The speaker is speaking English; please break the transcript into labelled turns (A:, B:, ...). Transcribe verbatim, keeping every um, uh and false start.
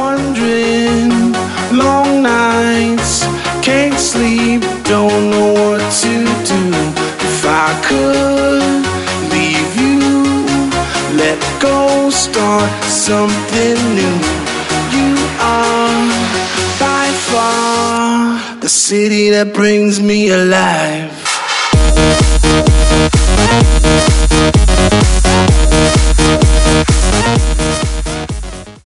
A: wondering, long nights, can't sleep, don't know what to do. If I could leave you, let go, start something new. You are by far the city that brings me alive.